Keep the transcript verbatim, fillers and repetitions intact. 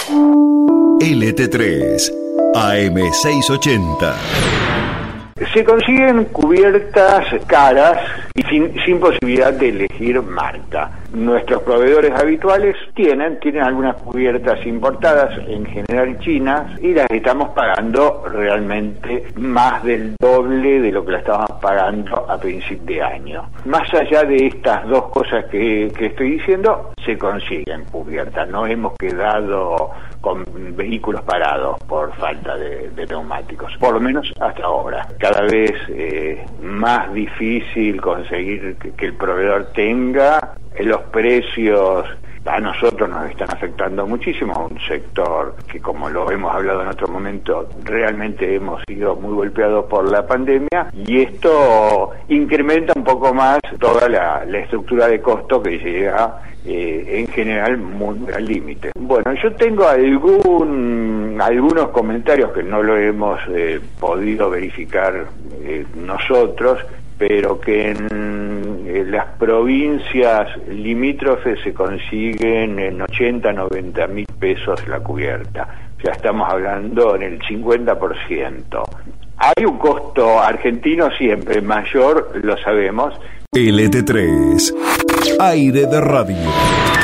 L T tres, A M seiscientos ochenta. Se consiguen cubiertas caras y sin, sin posibilidad de elegir marca. Nuestros proveedores habituales tienen, tienen algunas cubiertas importadas, en general chinas, y las estamos pagando realmente más del doble de lo que la estábamos pagando a principio de año. Más allá de estas dos cosas que, que estoy diciendo, se consiguen cubiertas. No hemos quedado con vehículos parados por falta de, de neumáticos, por lo menos hasta ahora. Cada vez eh, más difícil conseguir que, que el proveedor tenga. Los precios a nosotros nos están afectando muchísimo, un sector que, como lo hemos hablado en otro momento, realmente hemos sido muy golpeados por la pandemia, y esto incrementa un poco más toda la, la estructura de costo que llega eh, en general muy al límite. Bueno, yo tengo algún algunos comentarios que no lo hemos eh, podido verificar eh, nosotros, pero que en, en las provincias limítrofes se consiguen en ochenta, noventa mil pesos la cubierta. Ya estamos hablando en el cincuenta por ciento. Hay un costo argentino siempre mayor, lo sabemos. L T tres, aire de radio.